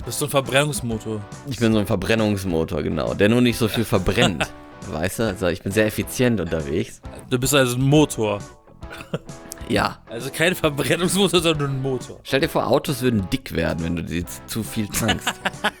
Bist du ein Verbrennungsmotor? Ich bin so ein Verbrennungsmotor, genau, der nur nicht so viel verbrennt. Weißt du? Also ich bin sehr effizient unterwegs. Du bist also ein Motor. Ja. Also kein Verbrennungsmotor, sondern ein Motor. Stell dir vor, Autos würden dick werden, wenn du die zu viel tankst.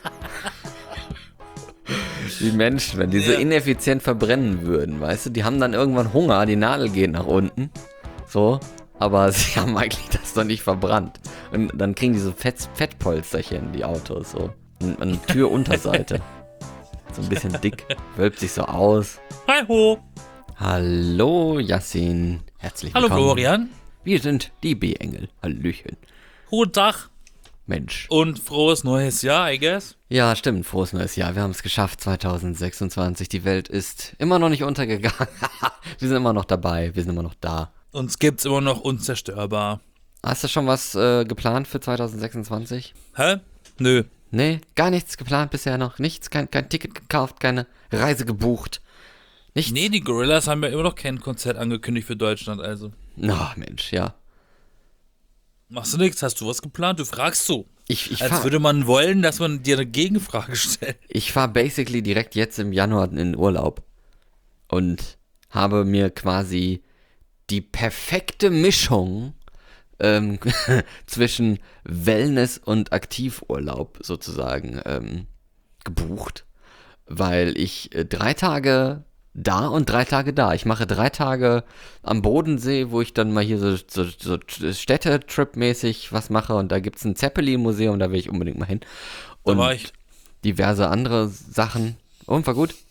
Die Menschen, wenn die so ineffizient verbrennen würden, weißt du, die haben dann irgendwann Hunger, die Nadel geht nach unten. So. Aber sie haben eigentlich das noch nicht verbrannt. Und dann kriegen die so Fettpolsterchen, die Autos, so. Und eine Türunterseite. So ein bisschen dick. Wölbt sich so aus. Hi ho. Hallo Yassin. Herzlich willkommen. Hallo Florian. Wir sind die B-Engel. Hallöchen. Guten Tag. Mensch. Und frohes neues Jahr, I guess. Ja, stimmt. Frohes neues Jahr. Wir haben es geschafft, 2026. Die Welt ist immer noch nicht untergegangen. Wir sind immer noch dabei. Wir sind immer noch da. Uns gibt's immer noch unzerstörbar. Hast du schon was geplant für 2026? Hä? Nö. Nee, gar nichts geplant bisher noch. Nichts, kein Ticket gekauft, keine Reise gebucht. Nichts. Nee, die Gorillas haben ja immer noch kein Konzert angekündigt für Deutschland, also. Na, Mensch, ja. Machst du nichts? Hast du was geplant? Du fragst so. Als Ich würde man wollen, dass man dir eine Gegenfrage stellt. Ich fahre basically direkt jetzt im Januar in den Urlaub. Und habe mir quasi die perfekte Mischung zwischen Wellness und Aktivurlaub sozusagen gebucht, weil ich 3 Tage da und 3 Tage da. Ich mache 3 Tage am Bodensee, wo ich dann mal hier so Städtetrip-mäßig was mache, und da gibt es ein Zeppelin-Museum, da will ich unbedingt mal hin. Und Da war ich. diverse andere Sachen. Und war gut?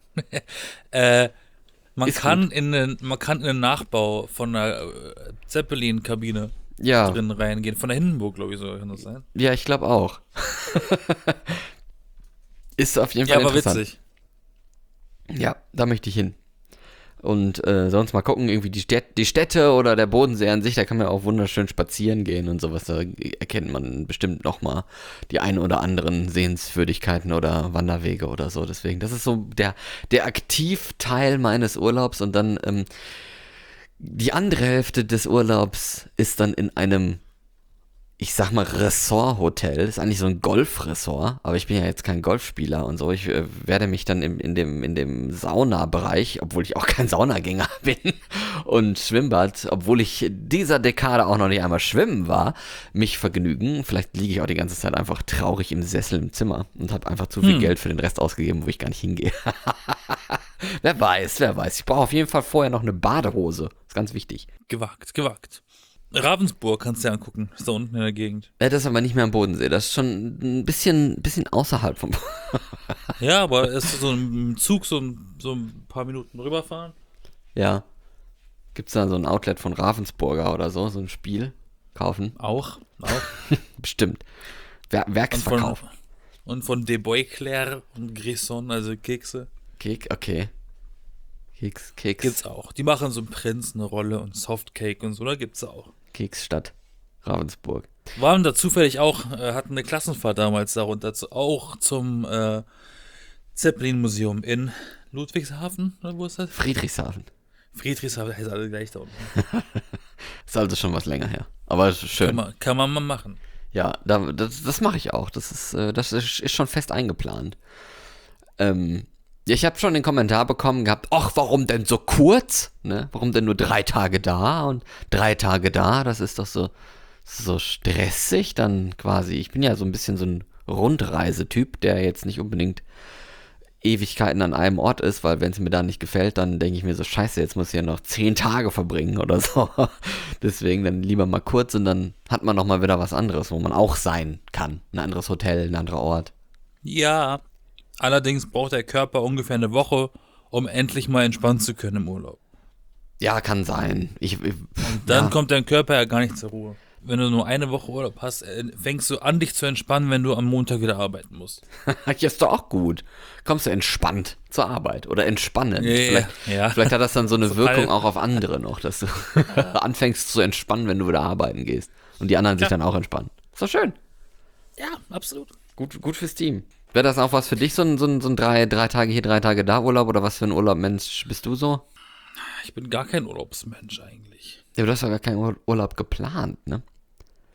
Man Ist kann in den Nachbau von einer Zeppelin-Kabine Ja. drin reingehen. Von der Hindenburg, glaube ich, so kann das sein. Ja, ich glaube auch. Ist auf jeden Ja, Fall aber interessant. witzig. Ja, da möchte ich hin. Und sonst mal gucken, irgendwie die Städte oder der Bodensee an sich, da kann man auch wunderschön spazieren gehen und sowas. Da erkennt man bestimmt nochmal die ein oder anderen Sehenswürdigkeiten oder Wanderwege oder so. Deswegen, das ist so der Aktivteil meines Urlaubs. Und dann die andere Hälfte des Urlaubs ist dann in einem, ich sag mal, Resort-Hotel. Ist eigentlich so ein Golfresort, aber ich bin ja jetzt kein Golfspieler und so. Ich werde mich dann in dem Saunabereich, obwohl ich auch kein Saunagänger bin, und Schwimmbad, obwohl ich dieser Dekade auch noch nicht einmal schwimmen war, mich vergnügen. Vielleicht liege ich auch die ganze Zeit einfach traurig im Sessel im Zimmer und habe einfach zu viel Geld für den Rest ausgegeben, wo ich gar nicht hingehe. Wer weiß. Ich brauche auf jeden Fall vorher noch eine Badehose. Ist ganz wichtig. Gewagt. Ravensburg kannst du dir angucken. Ist da unten in der Gegend. Das ist aber nicht mehr am Bodensee. Das ist schon ein bisschen außerhalb vom. Ja, aber es ist so ein Zug, so ein paar Minuten rüberfahren. Ja. Gibt's da so ein Outlet von Ravensburger oder so ein Spiel? Kaufen? Auch. Bestimmt. Werksverkauf. Und von De Boyclair und Grisson, also Kekse. Okay. Keks. Gibt's auch. Die machen so einen Prinz, eine Rolle und Softcake und so, da gibt's auch. Keksstadt. Ravensburg. Waren da zufällig auch, hatten eine Klassenfahrt damals darunter, auch zum Zeppelin-Museum in Ludwigshafen, oder wo ist das? Friedrichshafen. Friedrichshafen, heißt alle gleich da unten. Ist also schon was länger her. Aber es ist schön. Kann man mal machen. Ja, das mache ich auch. Das ist schon fest eingeplant. Ich habe schon den Kommentar bekommen gehabt, ach, warum denn so kurz? Ne? Warum denn nur 3 Tage da und 3 Tage da? Das ist doch so stressig dann quasi. Ich bin ja so ein bisschen so ein Rundreisetyp, der jetzt nicht unbedingt Ewigkeiten an einem Ort ist, weil wenn es mir da nicht gefällt, dann denke ich mir so, scheiße, jetzt muss ich ja noch 10 Tage verbringen oder so. Deswegen dann lieber mal kurz, und dann hat man nochmal wieder was anderes, wo man auch sein kann. Ein anderes Hotel, ein anderer Ort. Ja, allerdings braucht der Körper ungefähr eine Woche, um endlich mal entspannen zu können im Urlaub. Ja, kann sein. Dann kommt dein Körper ja gar nicht zur Ruhe. Wenn du nur eine Woche Urlaub hast, fängst du an, dich zu entspannen, wenn du am Montag wieder arbeiten musst. Ja, ist doch auch gut. Kommst du entspannt zur Arbeit oder entspannend. Ja. Vielleicht hat das dann so eine Wirkung halb. auch auf andere noch, dass du anfängst zu entspannen, wenn du wieder arbeiten gehst. Und die anderen sich dann auch entspannen. Ist doch schön. Ja, absolut. Gut fürs Team. Wäre das auch was für dich, so ein 3 Tage hier, 3 Tage da Urlaub? Oder was für ein Urlaubmensch bist du so? Ich bin gar kein Urlaubsmensch eigentlich. Ja, aber du hast ja gar keinen Urlaub geplant, ne?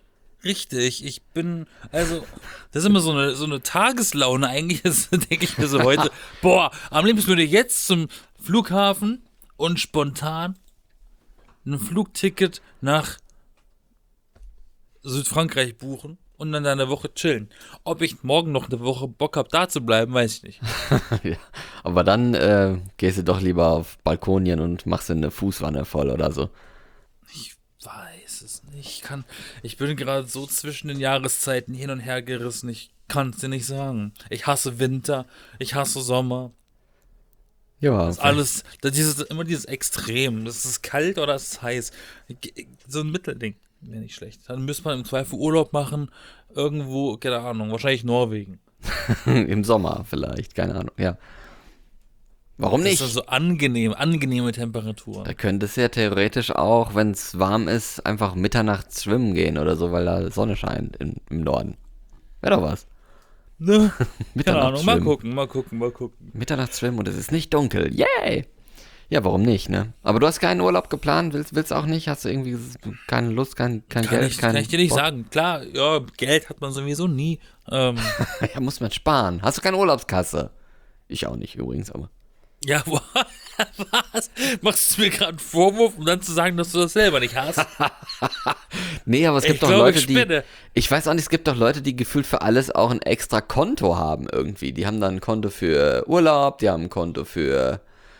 Richtig, das ist immer so eine Tageslaune eigentlich, denke ich mir so heute, boah, am liebsten würde ich jetzt zum Flughafen und spontan ein Flugticket nach Südfrankreich buchen und dann da eine Woche chillen. Ob ich morgen noch eine Woche Bock habe, da zu bleiben, weiß ich nicht. Ja, aber dann gehst du doch lieber auf Balkonien und machst dir eine Fußwanne voll oder so. Ich weiß es nicht. Ich bin gerade so zwischen den Jahreszeiten hin und her gerissen. Ich kann es dir nicht sagen. Ich hasse Winter, ich hasse Sommer. Ja, Das ist alles, immer dieses Extrem. Das ist kalt oder es ist heiß. So ein Mittelding wäre nicht schlecht. Dann müsste man im Zweifel Urlaub machen, irgendwo, keine Ahnung, wahrscheinlich Norwegen. im Sommer vielleicht, keine Ahnung, ja. Warum nicht? Das ist so angenehme Temperaturen. Da könntest du ja theoretisch auch, wenn es warm ist, einfach mitternachts schwimmen gehen oder so, weil da Sonne scheint im Norden. Wäre doch was. Ne? Keine Mitternachts Ahnung, schwimmen. mal gucken. Mitternachts schwimmen und es ist nicht dunkel. Yay! Ja, warum nicht, ne? Aber du hast keinen Urlaub geplant, willst auch nicht? Hast du irgendwie keine Lust, kein Geld? Kann ich dir nicht Bock? sagen. Klar, ja, Geld hat man sowieso nie. Ja, muss man sparen. Hast du keine Urlaubskasse? Ich auch nicht übrigens, aber. Ja, was? Machst du mir gerade einen Vorwurf, um dann zu sagen, dass du das selber nicht hast? Nee, aber es gibt Ich doch glaube, Leute, ich spinne. ich weiß auch nicht, es gibt doch Leute, die gefühlt für alles auch ein extra Konto haben irgendwie. Die haben dann ein Konto für Urlaub, die haben ein Konto für,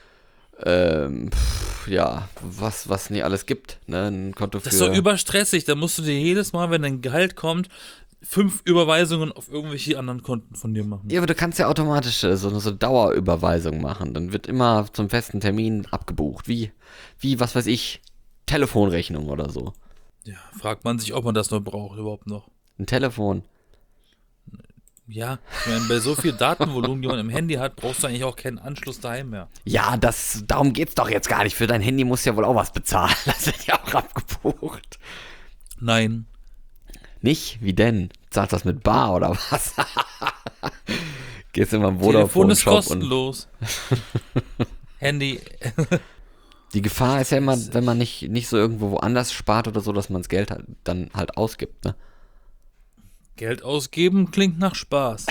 ja, was nicht alles gibt, ne? Ein Konto für. Das ist doch überstressig. Da musst du dir jedes Mal, wenn dein Gehalt kommt, 5 Überweisungen auf irgendwelche anderen Konten von dir machen. Ja, aber du kannst ja automatisch so Dauerüberweisung machen. Dann wird immer zum festen Termin abgebucht. Wie, was weiß ich, Telefonrechnung oder so. Ja, fragt man sich, ob man das noch braucht, überhaupt noch. Ein Telefon. Ja, ich meine, bei so viel Datenvolumen, die man im Handy hat, brauchst du eigentlich auch keinen Anschluss daheim mehr. Ja, darum geht's doch jetzt gar nicht. Für dein Handy musst du ja wohl auch was bezahlen. Das wird ja auch abgebucht. Nein. Nicht? Wie denn? Zahlst du das mit Bar oder was? Gehst immer im Telefon ist Vodafone-Shop und kostenlos. Handy. die Gefahr ist ja immer, wenn man nicht so irgendwo woanders spart oder so, dass man das Geld dann halt ausgibt, ne? Geld ausgeben klingt nach Spaß.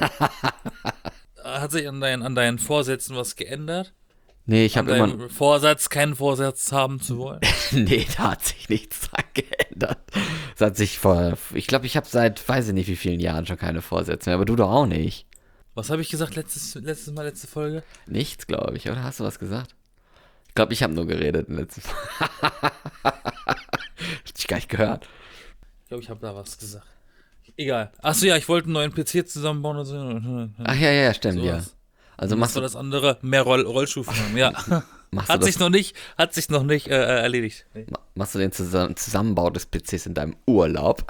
Hat sich an deinen Vorsätzen was geändert? Nee, ich habe immer. Deinem Vorsatz, keinen Vorsatz haben zu wollen? Nee, da hat sich nichts dran geändert. Das hat sich ich glaube, ich habe seit, weiß ich nicht wie vielen Jahren schon keine Vorsätze mehr, aber du doch auch nicht. Was habe ich gesagt letzte Folge? Nichts, glaube ich, oder? Hast du was gesagt? Ich glaube, ich habe nur geredet in letzter Folge. Hab ich gar nicht gehört. Ich glaube, ich habe da was gesagt. Egal. Achso, ja, ich wollte einen neuen PC zusammenbauen und so. Ach ja, stimmt, Sowas. ja. Also Und machst das war du das andere, mehr Rollschuhfahren, ja. machst du Hat sich noch nicht erledigt. Nee. machst du den Zusammenbau des PCs in deinem Urlaub?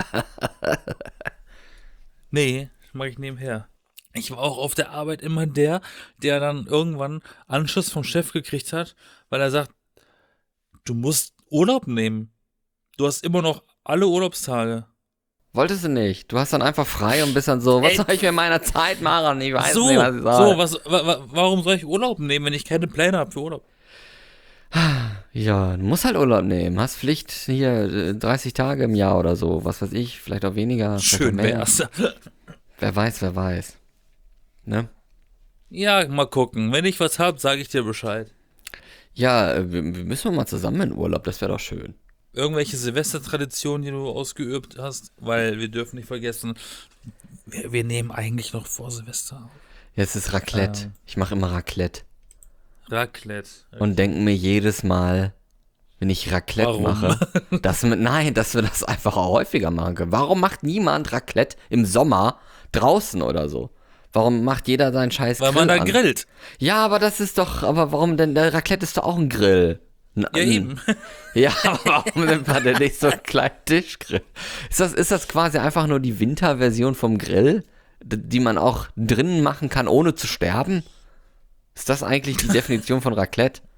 Nee, das mache ich nebenher. Ich war auch auf der Arbeit immer der dann irgendwann Anschiss vom Chef gekriegt hat, weil er sagt, du musst Urlaub nehmen. Du hast immer noch alle Urlaubstage. Wolltest du nicht? Du hast dann einfach frei und bist dann so, was soll ich mit meiner Zeit machen? Ich weiß nicht, was ich soll. Warum soll ich Urlaub nehmen, wenn ich keine Pläne habe für Urlaub? Ja, du musst halt Urlaub nehmen. Hast Pflicht hier 30 Tage im Jahr oder so. Was weiß ich, vielleicht auch weniger. Schön mehr. wär's. Wer weiß. Ne? Ja, mal gucken. Wenn ich was hab, sage ich dir Bescheid. Ja, wir müssen mal zusammen in Urlaub, das wäre doch schön. Irgendwelche Silvestertraditionen, die du ausgeübt hast, weil wir dürfen nicht vergessen, wir nehmen eigentlich noch vor Silvester. Jetzt ist Raclette. Ich mache immer Raclette. Raclette. Und denke mir jedes Mal, wenn ich Raclette mache, dass wir das einfach auch häufiger machen können. Warum macht niemand Raclette im Sommer draußen oder so? Warum macht jeder seinen scheiß Grill Weil man da an? grillt. Ja, aber warum denn? Der Raclette ist doch auch ein Grill. Ja, eben. Ja, aber warum nimmt man denn nicht so einen kleinen Tischgrill? Ist das quasi einfach nur die Winterversion vom Grill, die man auch drinnen machen kann, ohne zu sterben? Ist das eigentlich die Definition von Raclette?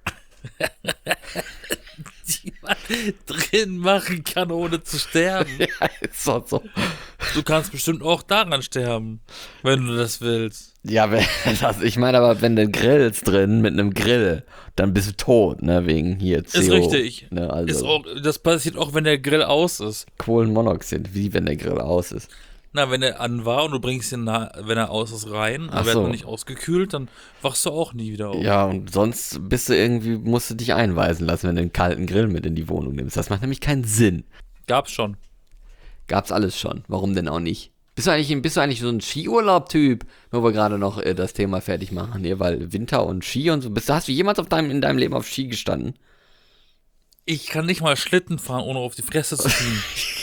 die man drin machen kann, ohne zu sterben. Ja, ist doch so. Du kannst bestimmt auch daran sterben, wenn du das willst. Ja, ich meine aber, wenn du grillst drin mit einem Grill, dann bist du tot, ne, wegen hier CO. Ist richtig. Ne, also Das passiert auch, wenn der Grill aus ist. Kohlenmonoxid, wie wenn der Grill aus ist. Na, wenn er an war und du bringst ihn, wenn er aus ist, rein, Ach aber er so. hat noch nicht ausgekühlt, dann wachst du auch nie wieder auf. Ja, und sonst musst du dich einweisen lassen, wenn du einen kalten Grill mit in die Wohnung nimmst. Das macht nämlich keinen Sinn. Gab's schon. Gab's alles schon. Warum denn auch nicht? Bist du eigentlich so ein Skiurlaub-Typ? Nur wir gerade noch das Thema fertig machen hier, weil Winter und Ski und so. Hast du jemals in deinem Leben auf Ski gestanden? Ich kann nicht mal Schlitten fahren, ohne auf die Fresse zu fliegen.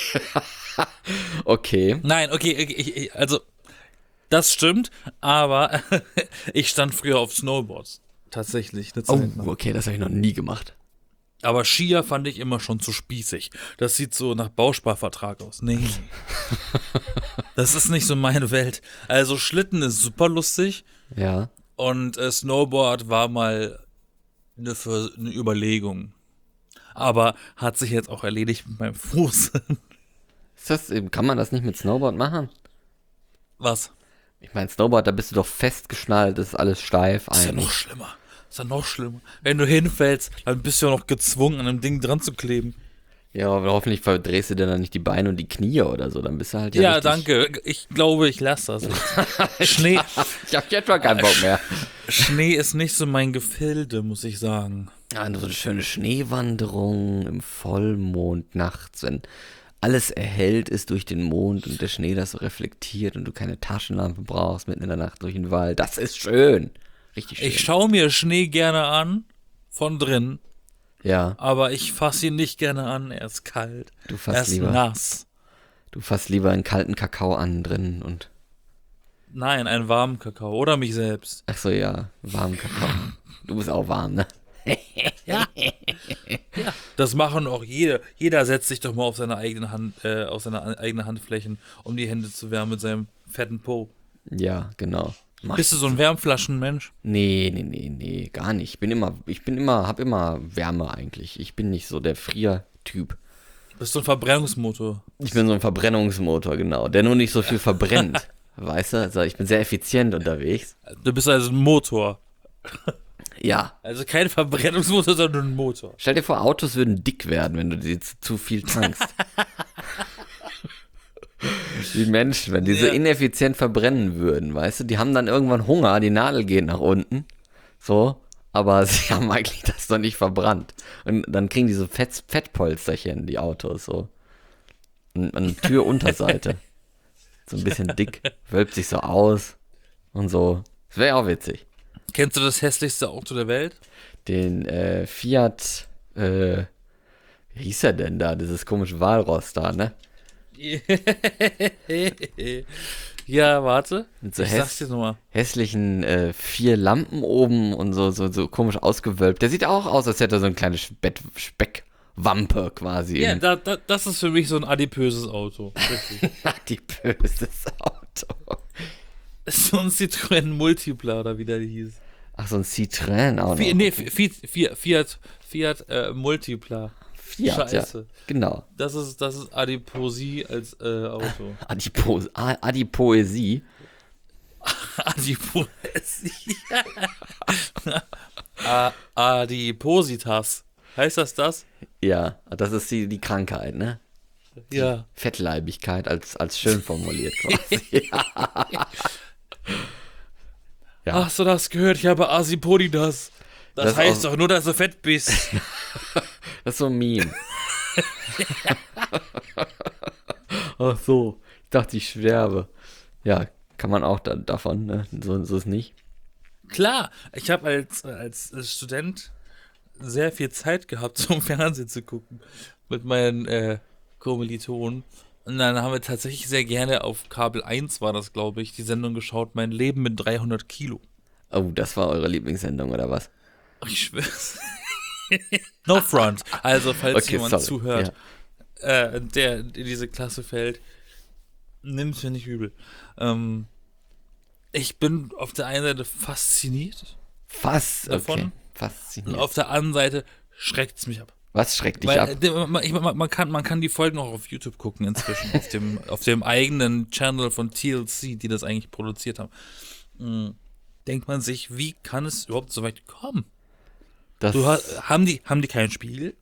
Okay. Nein, okay, also, das stimmt, aber ich stand früher auf Snowboards. Tatsächlich, eine Oh, Zeit lang. okay, das habe ich noch nie gemacht. Aber Skier fand ich immer schon zu spießig. Das sieht so nach Bausparvertrag aus. Nee. Das ist nicht so meine Welt. Also Schlitten ist super lustig Ja. und Snowboard war mal eine Überlegung. Aber hat sich jetzt auch erledigt mit meinem Fuß. Kann man das nicht mit Snowboard machen? Was? Ich meine, Snowboard, da bist du doch festgeschnallt, das ist alles steif Das ist ja eigentlich. noch schlimmer. Das ist ja noch schlimmer. Wenn du hinfällst, dann bist du ja noch gezwungen, an einem Ding dran zu kleben. Ja, aber hoffentlich verdrehst du dir dann nicht die Beine und die Knie oder so, dann bist du halt Ja, richtig- danke. Ich glaube, ich lasse das. Schnee, Ich hab jetzt schon keinen Bock mehr. Schnee ist nicht so mein Gefilde, muss ich sagen. Ja, so eine schöne Schneewanderung im Vollmond nachts, wenn alles erhellt ist durch den Mond und der Schnee das so reflektiert und du keine Taschenlampe brauchst mitten in der Nacht durch den Wald. Das ist schön. Richtig schön. Ich schaue mir Schnee gerne an, von drin, Ja, aber ich fasse ihn nicht gerne an. Er ist kalt. du Er fasst ist lieber, nass. einen kalten Kakao an drin und Nein, einen warmen Kakao. Oder mich selbst. ach so, ja, warmen Kakao. Du bist auch warm, ne? Das machen auch jeder. Jeder setzt sich doch mal auf seine eigenen Handflächen, um die Hände zu wärmen mit seinem fetten Po. Ja, genau. Bist du so ein Wärmflaschenmensch? Nee, gar nicht. Hab immer Wärme eigentlich. Ich bin nicht so der Friertyp. Bist du ein Verbrennungsmotor? Ich bin so ein Verbrennungsmotor, genau, der nur nicht so viel verbrennt. Weißt du? Also ich bin sehr effizient unterwegs. Du bist also ein Motor. Ja. Also kein Verbrennungsmotor, sondern ein Motor. Stell dir vor, Autos würden dick werden, wenn du die zu viel tankst. Die Menschen, wenn die so Ja. ineffizient verbrennen würden, weißt du, die haben dann irgendwann Hunger, die Nadel geht nach unten, so, aber sie haben eigentlich das noch nicht verbrannt. Und dann kriegen die so Fettpolsterchen, die Autos, so. Und an der Türunterseite. So ein bisschen dick, wölbt sich so aus und so. Das wäre auch witzig. Kennst du das hässlichste Auto der Welt? Den Fiat, wie hieß er denn da, dieses komische Walross da, ne? Ja, warte. Mit so Ich sag's dir nochmal. hässlichen 4 Lampen oben und so komisch ausgewölbt. Der sieht auch aus, als hätte er so ein kleines Speckwampe quasi. Ja, das ist für mich so ein adipöses Auto. Richtig. Die böses Auto. So ein Citroën Multipla oder wie der hieß. Ach, so ein Citroën auch noch. Fiat Multipla. Fiat, Scheiße. ja. Genau. Das ist Adiposie als Auto. Adipoesie. Adiposie. Adipositas. Heißt das? Ja, das ist die Krankheit, ne? Ja. Fettleibigkeit als schön formuliert quasi. Ja. Hast du das gehört? Ich habe Asipodidas. Das Das heißt auch- doch nur, dass du fett bist. Das ist so ein Meme. Ach so, ich dachte, ich sterbe. Ja, kann man auch davon, ne? So ist nicht. Klar, ich habe als Student sehr viel Zeit gehabt, um Fernsehen zu gucken. Mit meinen Kommilitonen. Und dann haben wir tatsächlich sehr gerne auf Kabel 1 war das, glaube ich, die Sendung geschaut, Mein Leben mit 300 Kilo. Oh, das war eure Lieblingssendung, oder was? Ach, ich schwör's. No front. Also, falls Okay, jemand sorry. zuhört, der in diese Klasse fällt, nimm's mir nicht übel. Ich bin auf der einen Seite fasziniert Fast, davon. okay. faszinierend. Und auf der anderen Seite schreckt es mich ab. Was schreckt dich Weil ab? man kann die Folgen auch auf YouTube gucken inzwischen, auf dem eigenen Channel von TLC, die das eigentlich produziert haben. Denkt man sich, wie kann es überhaupt so weit kommen? Das Haben die keinen Spiegel?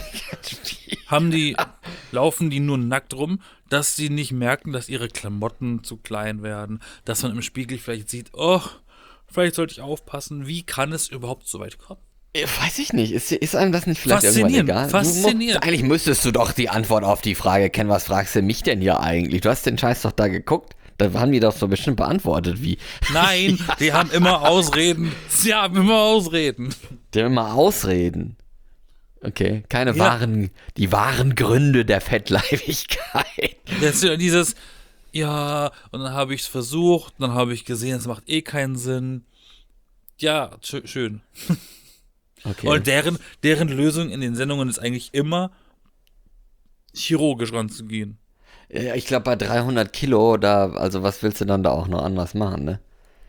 Laufen die nur nackt rum, dass sie nicht merken, dass ihre Klamotten zu klein werden, dass man im Spiegel vielleicht sieht, oh, vielleicht sollte ich aufpassen, wie kann es überhaupt so weit kommen? Weiß ich nicht. Ist einem das nicht vielleicht irgendwann egal? Faszinierend. Eigentlich müsstest du doch die Antwort auf die Frage kennen, was fragst du mich denn hier eigentlich? Du hast den Scheiß doch da geguckt. Da haben die doch so bestimmt beantwortet, wie. Nein, die haben immer Ausreden. Sie haben immer Ausreden. Die haben immer Ausreden. Okay, die wahren Gründe der Fettleibigkeit. Das ist ja dieses, ja, und dann habe ich es versucht, dann habe ich gesehen, es macht eh keinen Sinn. Ja, schön. Okay. Und deren Lösung in den Sendungen ist eigentlich immer, chirurgisch ranzugehen. Ja, ich glaube, bei 300 Kilo, also was willst du dann da auch noch anders machen, ne?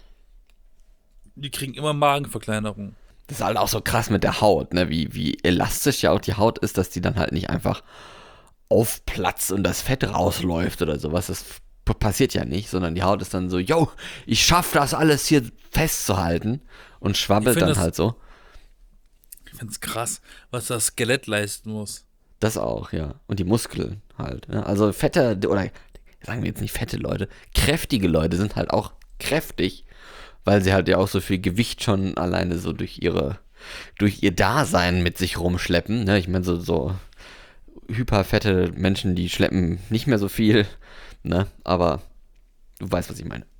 Die kriegen immer Magenverkleinerung. Das ist halt auch so krass mit der Haut, ne? Wie elastisch ja auch die Haut ist, dass die dann halt nicht einfach aufplatzt und das Fett rausläuft oder sowas. Das passiert ja nicht, sondern die Haut ist dann so, yo, ich schaff das alles hier festzuhalten und schwabbelt dann halt so. Ich find's krass, was das Skelett leisten muss. Das auch, ja. Und die Muskeln halt. Ja. Also fette, oder sagen wir jetzt nicht fette Leute, kräftige Leute sind halt auch kräftig, weil sie halt ja auch so viel Gewicht schon alleine so durch ihr Dasein mit sich rumschleppen. Ne? Ich meine, so hyperfette Menschen, die schleppen nicht mehr so viel, ne? Aber du weißt, was ich meine.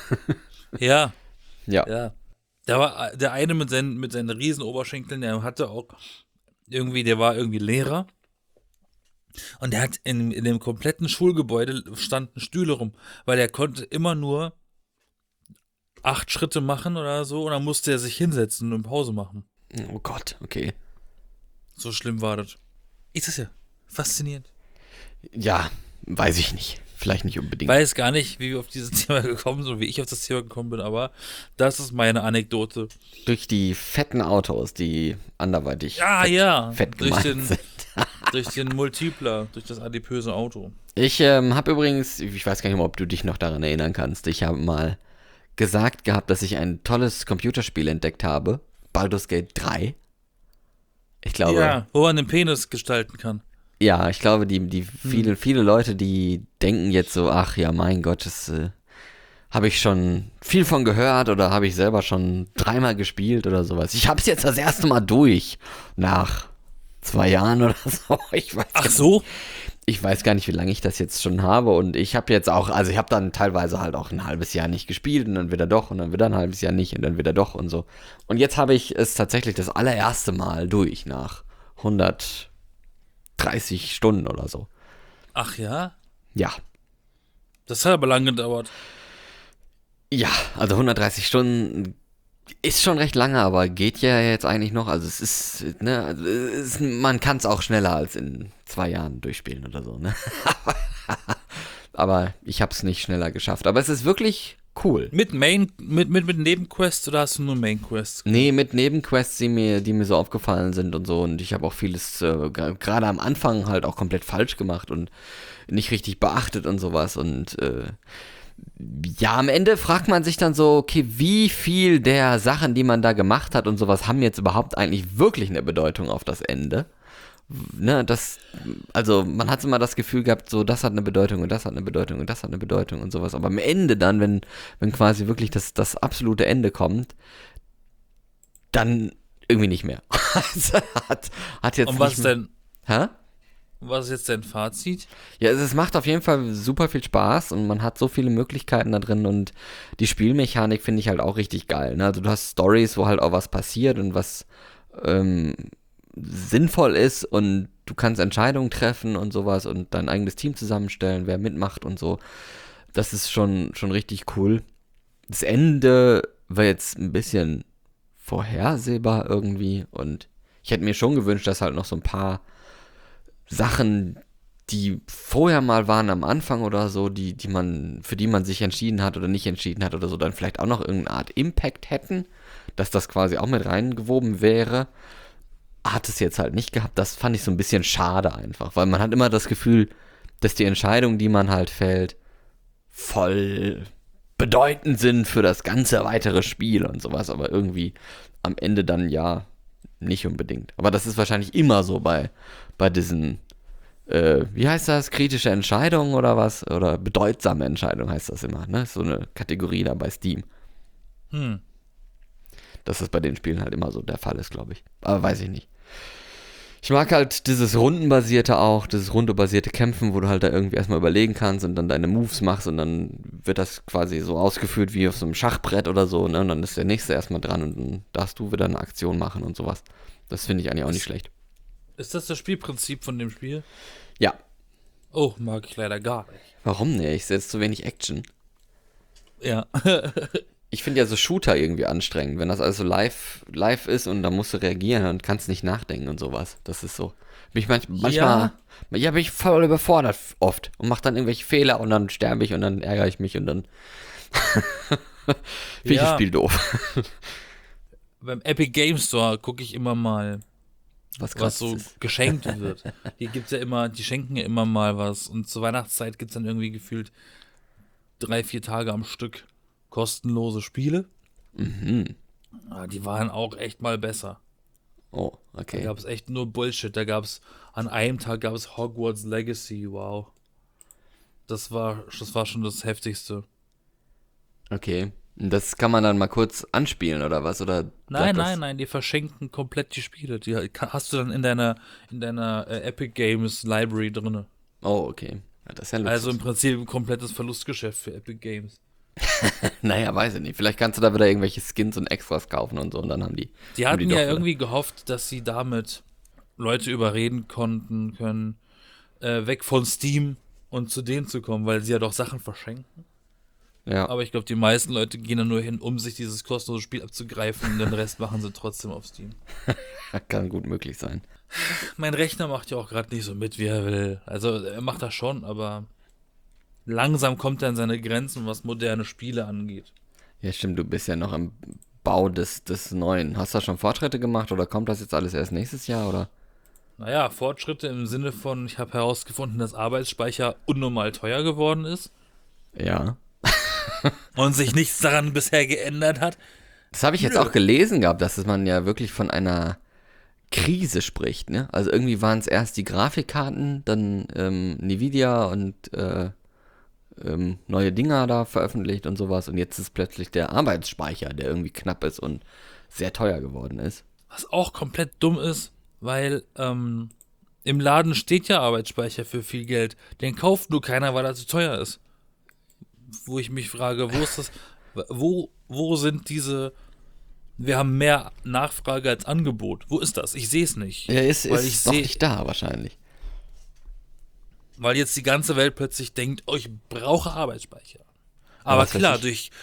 Ja. Ja. Ja. Da war der eine mit seinen riesen Oberschenkeln, der war irgendwie Lehrer. Und der hat in dem kompletten Schulgebäude standen Stühle rum, weil er konnte immer nur 8 Schritte machen oder so und dann musste er sich hinsetzen und Pause machen. Oh Gott, okay. So schlimm war das. Ist das ja faszinierend. Ja, weiß ich nicht. Vielleicht nicht unbedingt. Ich weiß gar nicht, wie wir auf dieses Thema gekommen sind und wie ich auf das Thema gekommen bin, aber das ist meine Anekdote. Durch die fetten Autos, die anderweitig fett gemeint sind. Durch den Multipler, durch das adipöse Auto. Ich habe übrigens, ich weiß gar nicht mehr, ob du dich noch daran erinnern kannst, ich habe mal gesagt gehabt, dass ich ein tolles Computerspiel entdeckt habe. Baldur's Gate 3. Ich glaube. Ja, wo man den Penis gestalten kann. Ja, ich glaube, die viele Leute, die denken jetzt so, ach ja, mein Gott, das habe ich schon viel von gehört oder habe ich selber schon 3-mal gespielt oder sowas. Ich habe es jetzt das erste Mal durch, nach 2 Jahren oder so. Ich weiß gar nicht, wie lange ich das jetzt schon habe und ich habe jetzt auch, also ich habe dann teilweise halt auch ein halbes Jahr nicht gespielt und dann wieder doch und dann wieder ein halbes Jahr nicht und dann wieder doch und so. Und jetzt habe ich es tatsächlich das allererste Mal durch, nach 130 Stunden oder so. Ach ja? Ja. Das hat aber lange gedauert. Ja, also 130 Stunden ist schon recht lange, aber geht ja jetzt eigentlich noch. Also es ist, ne, man kann es auch schneller als in 2 Jahren durchspielen oder so, ne? Aber ich habe es nicht schneller geschafft. Aber es ist wirklich cool. Mit Nebenquests oder hast du nur Mainquests? Nee, mit Nebenquests, die mir so aufgefallen sind und so. Und ich habe auch vieles gerade am Anfang halt auch komplett falsch gemacht und nicht richtig beachtet und sowas. Und ja, am Ende fragt man sich dann so, okay, wie viel der Sachen, die man da gemacht hat und sowas, haben jetzt überhaupt eigentlich wirklich eine Bedeutung auf das Ende? Ne, also man hat immer das Gefühl gehabt, so das hat eine Bedeutung und das hat eine Bedeutung und das hat eine Bedeutung und sowas. Aber am Ende dann, wenn quasi wirklich das absolute Ende kommt, dann irgendwie nicht mehr. hat jetzt und was nicht mehr, denn? Hä? Was ist jetzt dein Fazit? Ja, es macht auf jeden Fall super viel Spaß und man hat so viele Möglichkeiten da drin und die Spielmechanik finde ich halt auch richtig geil. Ne? Also du hast Stories, wo halt auch was passiert und was sinnvoll ist und du kannst Entscheidungen treffen und sowas und dein eigenes Team zusammenstellen, wer mitmacht und so. Das ist schon richtig cool. Das Ende war jetzt ein bisschen vorhersehbar irgendwie und ich hätte mir schon gewünscht, dass halt noch so ein paar Sachen, die vorher mal waren am Anfang oder so, für die man sich entschieden hat oder nicht entschieden hat oder so, dann vielleicht auch noch irgendeine Art Impact hätten. dass das quasi auch mit reingewoben wäre. Hat es jetzt halt nicht gehabt. Das fand ich so ein bisschen schade einfach, weil man hat immer das Gefühl, dass die Entscheidungen, die man halt fällt, voll bedeutend sind für das ganze weitere Spiel und sowas, aber irgendwie am Ende dann ja nicht unbedingt. Aber das ist wahrscheinlich immer so bei diesen, wie heißt das, kritische Entscheidungen oder was? Oder bedeutsame Entscheidungen heißt das immer, ne? So eine Kategorie da bei Steam. Dass das bei den Spielen halt immer so der Fall ist, glaube ich. Aber weiß ich nicht. Ich mag halt dieses rundenbasierte auch, dieses rundebasierte Kämpfen, wo du halt da irgendwie erstmal überlegen kannst und dann deine Moves machst und dann wird das quasi so ausgeführt wie auf so einem Schachbrett oder so, ne? Und dann ist der nächste erstmal dran und dann darfst du wieder eine Aktion machen und sowas. Das finde ich eigentlich auch nicht schlecht. Ist das Spielprinzip von dem Spiel? Ja. Oh, mag ich leider gar nicht. Warum nicht? Ich setze zu wenig Action. Ja. Ich finde ja so Shooter irgendwie anstrengend, wenn das alles so live ist und da musst du reagieren und kannst nicht nachdenken und sowas. Das ist so. Bin ich manchmal bin ich voll überfordert oft und mach dann irgendwelche Fehler und dann sterbe ich und dann ärgere ich mich und dann finde ich das Spiel doof. Beim Epic Game Store gucke ich immer mal, was so geschenkt wird. Hier gibt's ja immer, die schenken ja immer mal was und zur Weihnachtszeit gibt's dann irgendwie gefühlt 3-4 Tage am Stück kostenlose Spiele. Ja, die waren auch echt mal besser. Oh, okay. Da gab es echt nur Bullshit. An einem Tag gab es Hogwarts Legacy, wow. Das war schon das Heftigste. Okay. Das kann man dann mal kurz anspielen oder was? Oder Nein, die verschenken komplett die Spiele. Die hast du dann in deiner Epic Games Library drinne. Oh, okay. Ja, das ist ja Luxus. Also im Prinzip ein komplettes Verlustgeschäft für Epic Games. Naja, weiß ich nicht. Vielleicht kannst du da wieder irgendwelche Skins und Extras kaufen und so und dann haben die. Die hatten ja irgendwie gehofft, dass sie damit Leute überreden können, weg von Steam und zu denen zu kommen, weil sie ja doch Sachen verschenken. Ja. Aber ich glaube, die meisten Leute gehen da nur hin, um sich dieses kostenlose Spiel abzugreifen und den Rest machen sie trotzdem auf Steam. Kann gut möglich sein. Mein Rechner macht ja auch gerade nicht so mit, wie er will. Also er macht das schon, aber langsam kommt er an seine Grenzen, was moderne Spiele angeht. Ja, stimmt, du bist ja noch im Bau des Neuen. Hast du da schon Fortschritte gemacht oder kommt das jetzt alles erst nächstes Jahr, oder? Naja, Fortschritte im Sinne von, ich habe herausgefunden, dass Arbeitsspeicher unnormal teuer geworden ist. Ja. Und sich nichts daran bisher geändert hat. Das habe ich jetzt auch gelesen gehabt, dass man ja wirklich von einer Krise spricht, ne? Also irgendwie waren es erst die Grafikkarten, dann Nvidia und neue Dinger da veröffentlicht und sowas und jetzt ist plötzlich der Arbeitsspeicher, der irgendwie knapp ist und sehr teuer geworden ist. Was auch komplett dumm ist, weil im Laden steht ja Arbeitsspeicher für viel Geld. Den kauft nur keiner, weil er zu teuer ist. Wo ich mich frage, wo ist das, wo sind diese, wir haben mehr Nachfrage als Angebot. Wo ist das? Ich sehe es nicht. Ja, ist noch nicht da wahrscheinlich. Weil jetzt die ganze Welt plötzlich denkt, oh, ich brauche Arbeitsspeicher. Aber klar, durch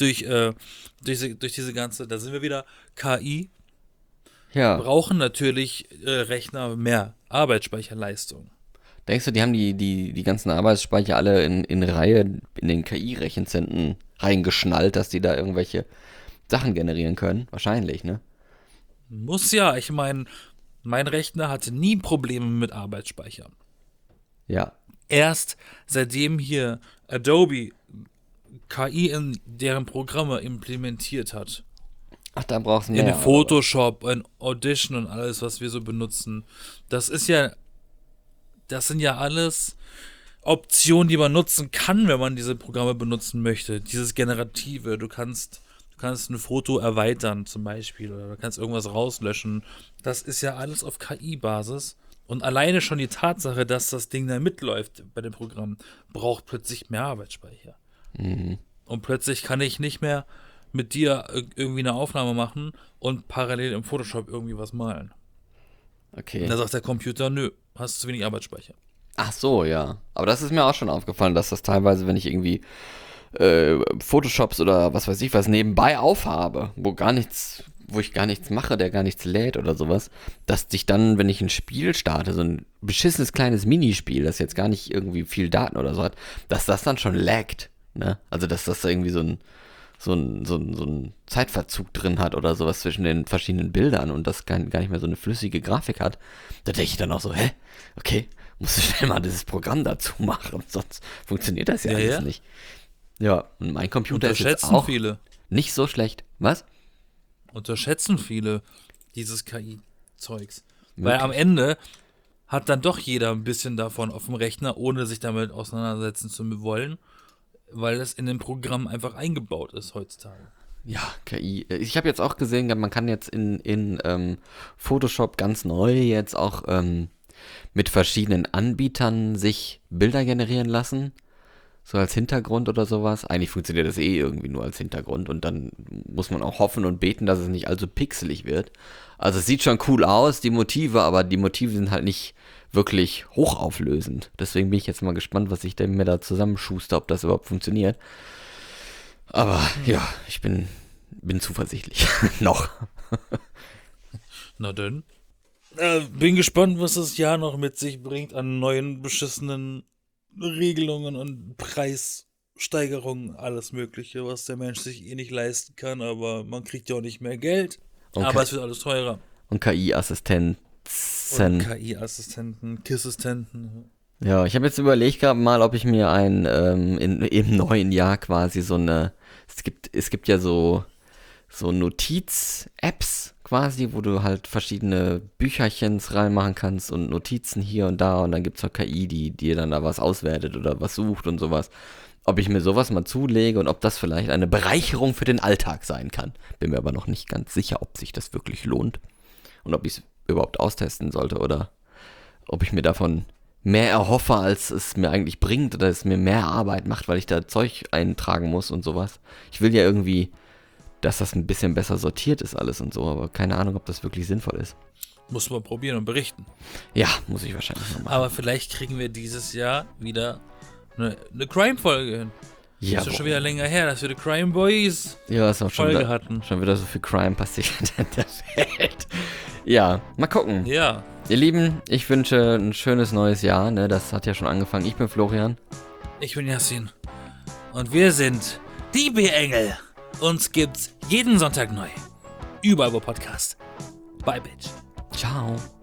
diese ganze, da sind wir wieder, KI, brauchen natürlich Rechner mehr Arbeitsspeicherleistung. Denkst du, die haben die ganzen Arbeitsspeicher alle in Reihe in den KI-Rechenzentren reingeschnallt, dass die da irgendwelche Sachen generieren können? Wahrscheinlich, ne? Muss ja, ich meine, mein Rechner hatte nie Probleme mit Arbeitsspeichern. Ja. Erst seitdem hier Adobe KI in deren Programme implementiert hat. Ach, da brauchst du mehr. In Photoshop, in Audition und alles, was wir so benutzen. Das sind ja alles Optionen, die man nutzen kann, wenn man diese Programme benutzen möchte. Dieses Generative. Du kannst ein Foto erweitern zum Beispiel oder du kannst irgendwas rauslöschen. Das ist ja alles auf KI-Basis. Und alleine schon die Tatsache, dass das Ding da mitläuft bei dem Programm, braucht plötzlich mehr Arbeitsspeicher. Mhm. Und plötzlich kann ich nicht mehr mit dir irgendwie eine Aufnahme machen und parallel im Photoshop irgendwie was malen. Okay. Und da sagt der Computer, nö, hast zu wenig Arbeitsspeicher. Ach so, ja. Aber das ist mir auch schon aufgefallen, dass das teilweise, wenn ich irgendwie Photoshops oder was weiß ich was nebenbei aufhabe, wo ich gar nichts mache, der gar nichts lädt oder sowas, dass sich dann, wenn ich ein Spiel starte, so ein beschissenes kleines Minispiel, das jetzt gar nicht irgendwie viel Daten oder so hat, dass das dann schon laggt, ne? Also, dass das irgendwie so so ein Zeitverzug drin hat oder sowas zwischen den verschiedenen Bildern und das gar nicht mehr so eine flüssige Grafik hat, da denke ich dann auch so, okay, musst du schnell mal dieses Programm dazu machen, sonst funktioniert das ja alles nicht. Ja, und mein Computer ist jetzt auch viele. Nicht so schlecht. Was? Unterschätzen viele dieses KI-Zeugs. Weil am Ende hat dann doch jeder ein bisschen davon auf dem Rechner, ohne sich damit auseinandersetzen zu wollen, weil es in dem Programm einfach eingebaut ist heutzutage. Ja, KI. Ich habe jetzt auch gesehen, man kann jetzt in Photoshop ganz neu jetzt auch mit verschiedenen Anbietern sich Bilder generieren lassen. So als Hintergrund oder sowas. Eigentlich funktioniert das irgendwie nur als Hintergrund und dann muss man auch hoffen und beten, dass es nicht allzu pixelig wird. Also es sieht schon cool aus, die Motive, aber die Motive sind halt nicht wirklich hochauflösend. Deswegen bin ich jetzt mal gespannt, was ich mir da zusammenschuster, ob das überhaupt funktioniert. Aber ja, ich bin zuversichtlich. Noch. Na denn. Bin gespannt, was das Jahr noch mit sich bringt an neuen beschissenen Regelungen und Preissteigerungen, alles Mögliche, was der Mensch sich nicht leisten kann, aber man kriegt ja auch nicht mehr Geld. Aber es wird alles teurer. Und KI-Assistenten. Und KI-Assistenten, KISS-Assistenten. Ja, ich habe jetzt überlegt gehabt mal, ob ich mir im neuen Jahr quasi es gibt ja so Notiz-Apps quasi, wo du halt verschiedene Bücherchens reinmachen kannst und Notizen hier und da und dann gibt's auch KI, die dir dann da was auswertet oder was sucht und sowas. Ob ich mir sowas mal zulege und ob das vielleicht eine Bereicherung für den Alltag sein kann. Bin mir aber noch nicht ganz sicher, ob sich das wirklich lohnt und ob ich es überhaupt austesten sollte oder ob ich mir davon mehr erhoffe, als es mir eigentlich bringt oder es mir mehr Arbeit macht, weil ich da Zeug eintragen muss und sowas. Ich will ja irgendwie, dass das ein bisschen besser sortiert ist alles und so, aber keine Ahnung, ob das wirklich sinnvoll ist. Muss man probieren und berichten. Ja, muss ich wahrscheinlich noch machen. Aber vielleicht kriegen wir dieses Jahr wieder eine Crime-Folge hin. Ja, ist ja schon wieder länger her, dass wir die Crime Boys ist auch Folge hatten. Schon wieder so viel Crime passiert in der Welt. Ja, mal gucken. Ja. Ihr Lieben, ich wünsche ein schönes neues Jahr, ne? Das hat ja schon angefangen. Ich bin Florian. Ich bin Yassin. Und wir sind die B-Engel. Uns gibt's jeden Sonntag neu. Überall wo Podcast. Bye, Bitch. Ciao.